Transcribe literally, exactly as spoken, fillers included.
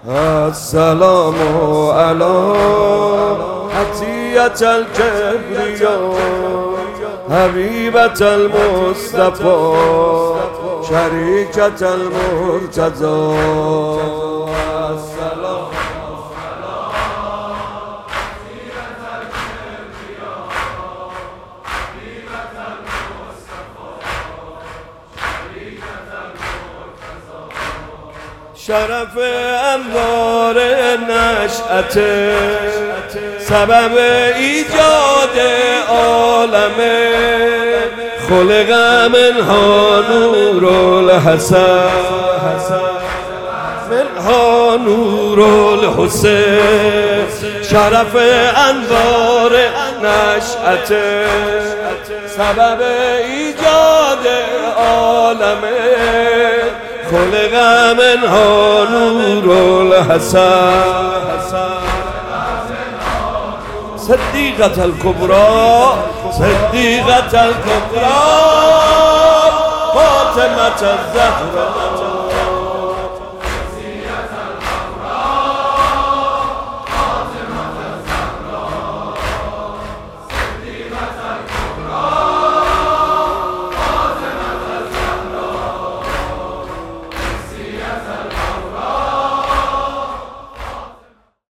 السلام علی عطیة الکبریا حبیبة المصطفى شریکة المرتضی. السلام شرف انوار نشأت سبب ایجاد عالم خلق منها نور الحسن منها نور الحسین. شرف انوار نشأت سبب ایجاد عالم خلق منها نور الحسن صدیقة الکبری صدیقة الکبری فاطمة الزهرا